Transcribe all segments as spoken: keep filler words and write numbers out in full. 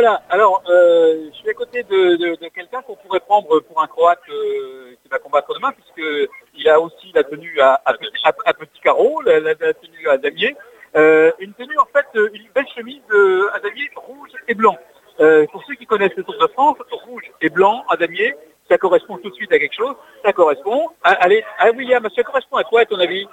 Voilà, alors euh, je suis à côté de, de, de quelqu'un qu'on pourrait prendre pour un Croate euh, qui va combattre demain, puisqu'il a aussi la tenue à, à, à, à petit carreau, la, la, la tenue à damier. Euh, une tenue en fait, une belle chemise euh, à damier rouge et blanc. Euh, pour ceux qui connaissent le Tour de France, rouge et blanc à damier, ça correspond tout de suite à quelque chose. Ça correspond à, allez, à William, ça correspond à quoi à ton avis?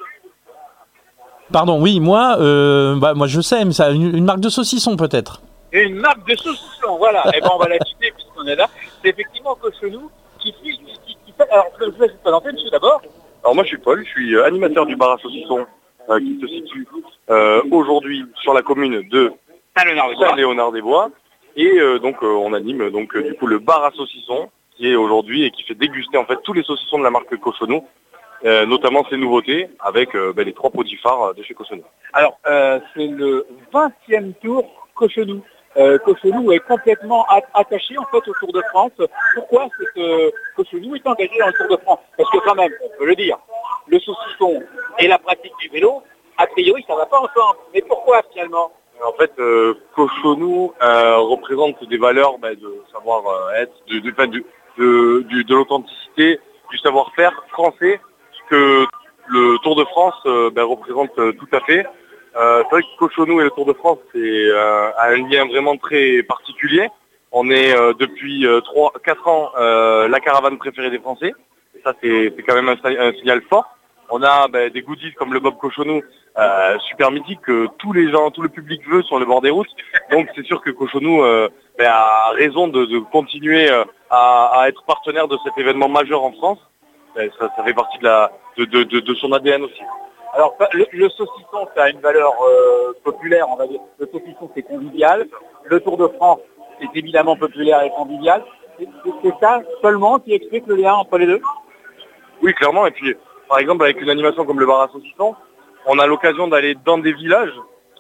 Pardon, oui, moi, euh, bah, moi je sais, mais ça, une, une marque de saucisson peut-être. Une marque de saucisson, voilà. Et ben on va la citer puisqu'on est là. C'est effectivement Cochonou qui, qui, qui, qui fait. Alors je vous laisse vous présenter, monsieur, d'abord. Alors moi je suis Paul, je suis animateur du bar à saucisson euh, qui se situe euh, aujourd'hui sur la commune de Saint-Léonard-des-Bois. Et euh, donc euh, on anime donc euh, du coup le bar à saucisson qui est aujourd'hui et qui fait déguster en fait tous les saucissons de la marque Cochonou, euh, notamment ses nouveautés avec euh, ben, les trois produits phares de chez Cochonou. Alors euh, c'est le vingtième tour Cochonou. Euh, Cochonou est complètement attaché en fait au Tour de France. Pourquoi c'est que Cochonou est engagé dans le Tour de France? Parce que quand même, on peut le dire, le saucisson et la pratique du vélo, a priori ça ne va pas ensemble. Mais pourquoi finalement? En fait, euh, Cochonou euh, représente des valeurs bah, de savoir-être, de, de, de, de, de, de l'authenticité, du savoir-faire français, ce que le Tour de France euh, bah, représente euh, tout à fait. Euh, c'est vrai que Cochonou et le Tour de France, c'est euh, un lien vraiment très particulier. On est euh, depuis euh, trois quatre ans euh, la caravane préférée des Français. Et ça, c'est quand même un, un signal fort. On a bah, des goodies comme le Bob Cochonou, euh, super mythique, que tous les gens, tout le public veut sur le bord des routes. Donc c'est sûr que Cochonou euh, bah, a raison de, de continuer euh, à, à être partenaire de cet événement majeur en France. Bah, ça, ça fait partie de, la, de, de, de, de son A D N aussi. Alors le, le saucisson, ça a une valeur euh, populaire, on va dire. Le saucisson, c'est convivial. Le Tour de France, c'est évidemment populaire et convivial. C'est ça seulement qui explique le lien entre les deux? Oui, clairement. Et puis, par exemple, avec une animation comme le bar à saucisson, on a l'occasion d'aller dans des villages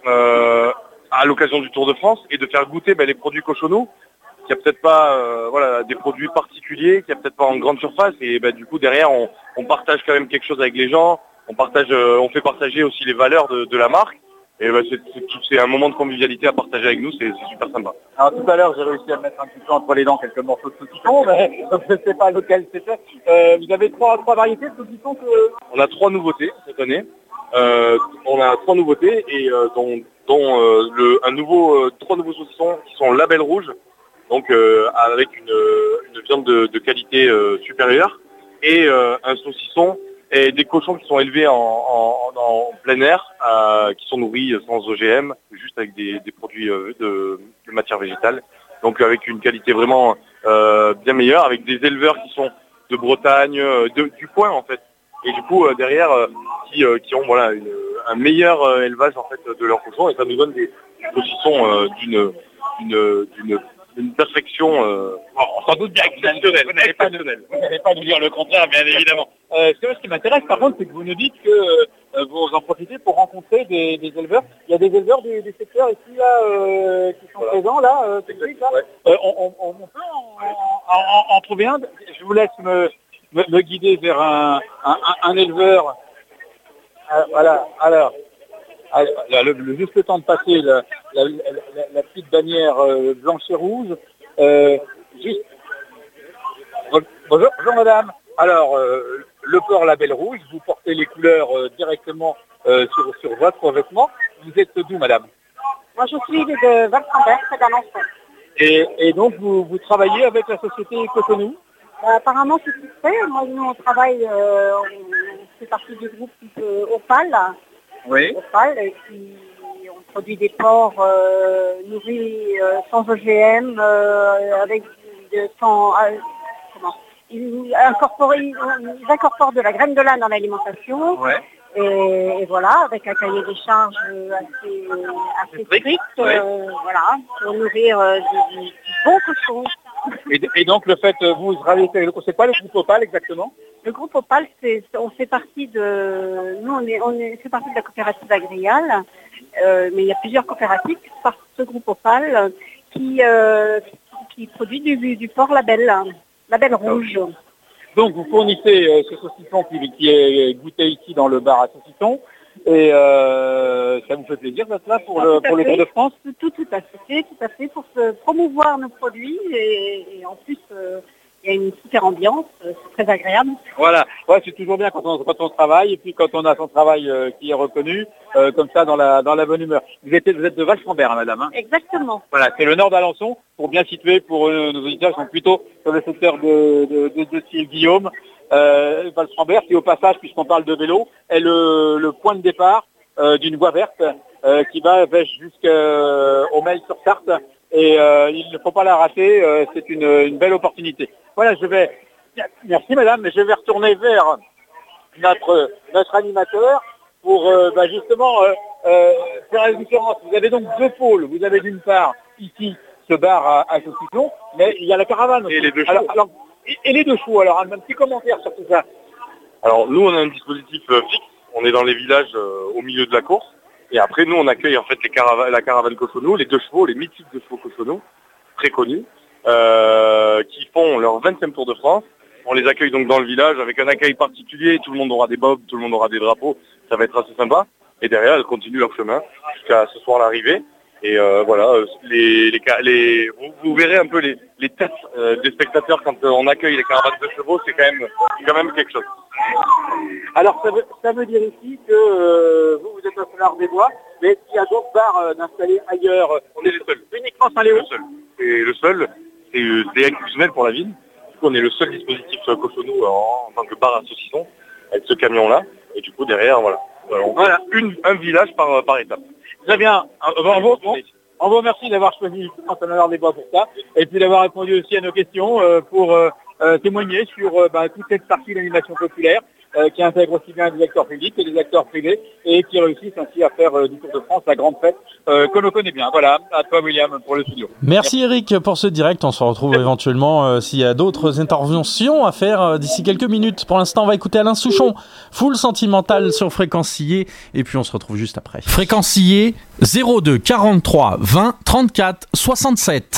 euh, à l'occasion du Tour de France et de faire goûter ben, les produits Cochonou, qui a peut-être pas euh, voilà, des produits particuliers, qui a peut-être pas en grande surface. Et ben, du coup, derrière, on, on partage quand même quelque chose avec les gens. On partage, euh, on fait partager aussi les valeurs de, de la marque. Et ben, c'est un moment de convivialité à partager avec nous, c'est super sympa. Alors tout à l'heure, j'ai réussi à mettre un petit peu entre les dents quelques morceaux de saucisson, mais je ne sais pas lequel c'était. Euh, vous avez trois, trois variétés de saucisson que... On a trois nouveautés cette année. Euh, on a trois nouveautés et euh, dont, dont euh, le, un nouveau, euh, trois nouveaux saucissons qui sont label rouge, donc euh, avec une, une viande de, de qualité euh, supérieure, et euh, un saucisson et des cochons qui sont élevés en, en, en plein air, euh, qui sont nourris sans O G M, juste avec des, des produits euh, de, de matière végétale. Donc avec une qualité vraiment euh, bien meilleure, avec des éleveurs qui sont de Bretagne, de, du coin en fait. Et du coup euh, derrière, euh, qui, euh, qui ont voilà une, un meilleur euh, élevage en fait de leurs cochons, et ça nous donne des, des saucissons euh, d'une d'une une perfection euh, oh, sans doute bien exceptionnelle. Vous n'allez pas, pas nous dire le contraire, bien évidemment. Euh, ce qui m'intéresse, par contre, c'est que vous nous dites que euh, vous en profitez pour rencontrer des, des éleveurs. Il y a des éleveurs du, du secteur ici, là, euh, qui sont voilà. présents, là, euh, tout de suite, là. Ouais. Euh, on, on, on peut en, en, en, en trouver un. Je vous laisse me, me, me guider vers un, un, un éleveur. Euh, voilà, alors... Alors, le, le, juste le temps de passer la, la, la, la petite bannière euh, blanche et rouge. Euh, juste... Bonjour, bonjour madame. Alors, euh, le port label rouge, vous portez les couleurs euh, directement euh, sur, sur votre vêtement. Vous êtes d'où madame? Moi je suis de Valsambert, près d'Alençon. Et, et donc vous, vous travaillez avec la société Cochonou? euh, Apparemment c'est tout fait. Moi nous on travaille, euh, on fait partie du groupe euh, Opal. Oui. Opal, et puis on produit des porcs euh, nourris euh, sans O G M, euh, avec de, sans, euh, comment, ils, incorporent, ils, ils incorporent de la graine de lin dans l'alimentation. Ouais. Et, et voilà, avec un cahier des charges assez, assez strict, ouais. euh, voilà, pour nourrir euh, du, du bon cochon. Et, et donc le fait, vous travaillez, c'est quoi le groupe Opal exactement? Le groupe Opal, c'est, on fait partie de, nous on est, on est, fait partie de la coopérative agriale, euh, mais il y a plusieurs coopératives qui font partie de ce groupe Opal qui, euh, qui produit du, du porc label, label rouge. Donc vous fournissez euh, ce saucisson qui, qui est goûté ici dans le bar à saucisson. Et euh, ça vous fait plaisir d'être là pour Ah, le, tout pour à le fait. Tour de France? Tout, tout à fait, tout à fait, pour se promouvoir nos produits et, et en plus euh, il y a une super ambiance, euh, c'est très agréable. Voilà, ouais, c'est toujours bien quand on, quand on travaille et puis quand on a son travail euh, qui est reconnu, euh, comme ça dans la, dans la bonne humeur. Vous êtes, vous êtes de Val-Frambert, hein, madame, hein? Exactement. Voilà, c'est le nord d'Alençon, pour bien situer pour euh, nos auditeurs qui sont plutôt sur le secteur de, de, de, de style Guillaume. Euh, Val-Frambert, qui au passage, puisqu'on parle de vélo, est le, le point de départ euh, d'une voie verte euh, qui va jusqu'au Mail-sur-Sarthe. Et euh, il ne faut pas la rater, euh, c'est une, une belle opportunité. Voilà, je vais... Merci madame, mais je vais retourner vers notre, notre animateur pour euh, bah, justement euh, euh, faire la différence. Vous avez donc deux pôles. Vous avez d'une part ici ce bar à, à saucisson, mais il y a la caravane aussi. Et les deux chevaux. Alors, alors, et, et les deux chevaux, alors un, un petit commentaire sur tout ça. Alors nous on a un dispositif euh, fixe, on est dans les villages euh, au milieu de la course, et après nous on accueille en fait les carava- la caravane Cochonou, les deux chevaux, les mythiques deux chevaux Cochonou, très connus, euh, qui font leur vingtième Tour de France. On les accueille donc dans le village avec un accueil particulier, tout le monde aura des bobs, tout le monde aura des drapeaux, ça va être assez sympa. Et derrière elles continuent leur chemin jusqu'à ce soir l'arrivée. Et euh, voilà, les, les, les, vous, vous verrez un peu les, les têtes euh, des spectateurs quand euh, on accueille les caravanes de chevaux, c'est quand même, quand même quelque chose. Alors ça veut, ça veut dire ici que euh, vous, vous êtes à Solar-des-Bois, mais il y a d'autres bars euh, d'installer ailleurs. On est les seuls. Uniquement Saint-Léo. Le seul. Et le seul, c'est, euh, c'est exceptionnel pour la ville. Du coup, on est le seul dispositif euh, Cochonou en, en tant que bar à saucisson avec ce camion-là. Et du coup, derrière, voilà. Voilà, on Voilà. fait une, un village par, par étape. Très bien. On vous, on, on vous remercie d'avoir choisi justement Saint-Léo-des-Bois pour ça, et puis d'avoir répondu aussi à nos questions euh, pour euh, euh, témoigner sur euh, bah, toute cette partie de l'animation populaire euh, qui intègre aussi bien des acteurs publics que des acteurs privés et qui réussissent ainsi à faire euh, du Tour de France la grande fête euh, que l'on connaît bien. Voilà, à toi William pour le studio. Merci Eric pour ce direct. On se retrouve éventuellement euh, s'il y a d'autres interventions à faire euh, d'ici quelques minutes. Pour l'instant, on va écouter Alain Souchon, Full Sentimental sur Fréquencier, et puis on se retrouve juste après. Fréquencier zéro deux quarante-trois vingt trente-quatre soixante-sept.